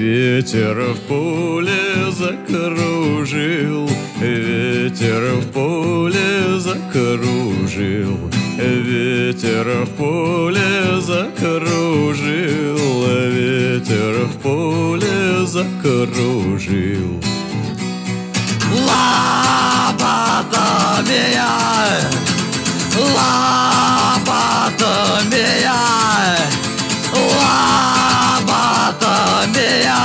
Ветер в поле закружил, ветер в поле закружил, ветер в поле закружил, ветер в поле закружил. Лопатомия, лопатомия, лопатомия,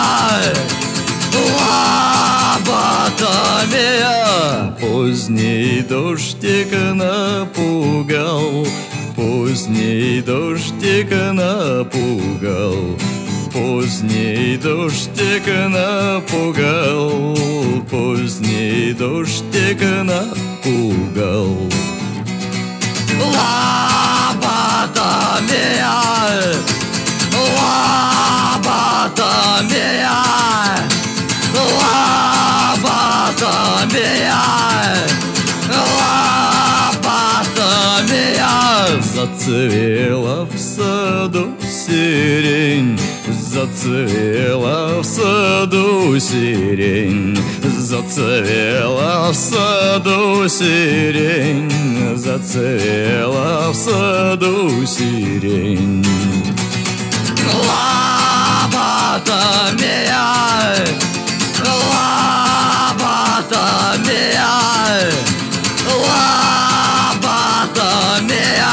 лопатомия. Поздний дождик напугал, поздний дождик напугал, поздний дождик напугал, поздний дождик напугал. Лопатомия, лопатомия, лопатомия, лопатомия. Зацвела в саду сирень, зацвела в саду сирень, зацвела в саду сирень, зацвела в саду сирень. Лопатомия, лопатомия, лопатомия,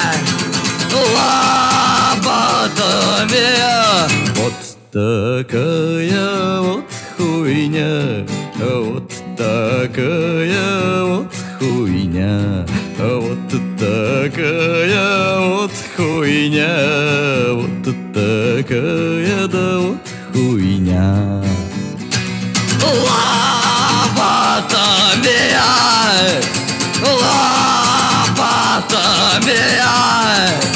лопатомия. Вот такая вот хуйня, вот такая вот хуйня, вот такая вот хуйня, вот такая да вот хуйня. Лопатомия, лопатомия,